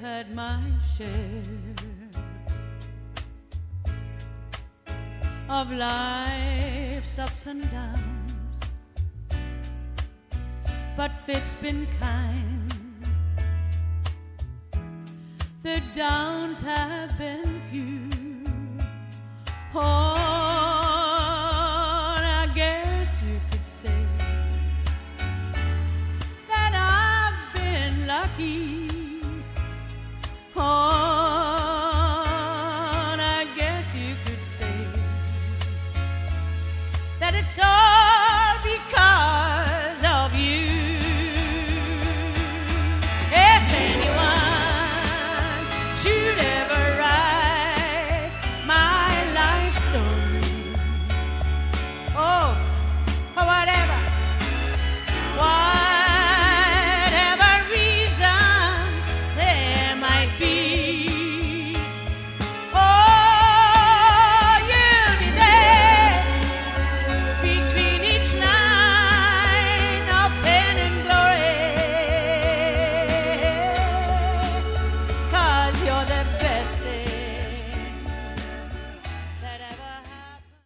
had my share of life's ups and downs, but fate's been kind. The downs have been few. Oh, I guess you could say that I've been lucky. Oh, I guess you could say that it's all